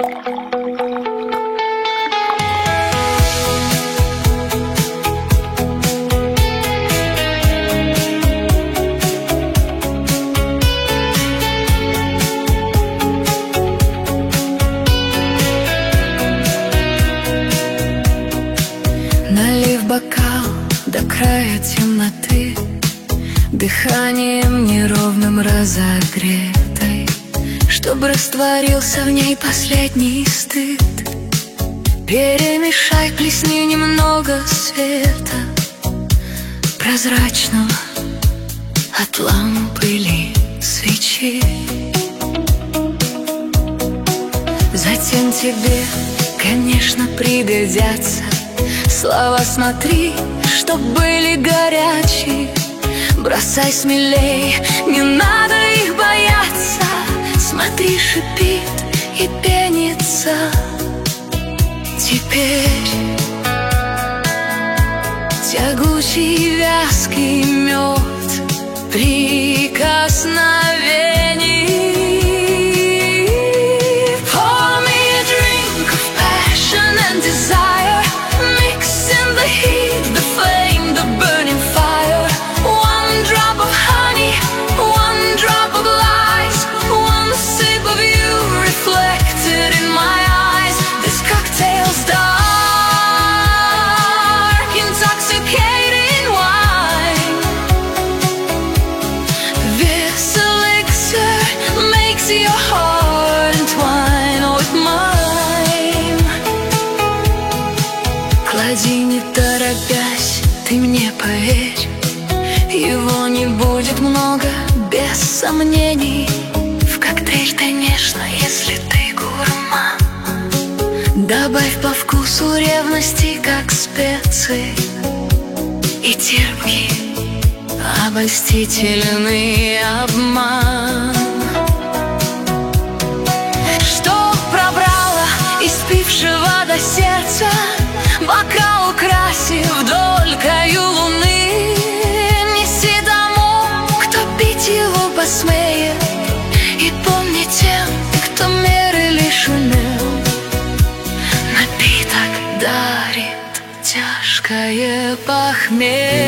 Налив бокал до края темноты, дыханием неровным разогретой, чтобы растворился в ней последний стыд. Перемешай, плесни немного света, прозрачного от лампы или свечи. Затем тебе, конечно, пригодятся слова, смотри, чтоб были горячие. Бросай смелей, не надо их бояться. Смотри, шипит и пенится. Теперь тягучий вязкий мед прикосновений. Pour me a drink of passion and desire, mixing the heat, the flame, the burning fire. One drop of honey, one drop of lies, one sip of you reflected in my eyes. This cocktail's dark, intoxicating wine. This elixir makes your heart entwine with mine. Клади, не торопясь, ты мне поверь, его не будет много, без сомнений. В коктейль, конечно, если ты гурман. Добавь по вкусу ревности, как специи, и терпкий, обольстительный обман. Что пробрало испившего до сердца, бокал украсив долькою луны. Неси тому, кто пить его посмеет, и помни тем, кто меры лишь умел. Напиток дарит тяжкое похмелье.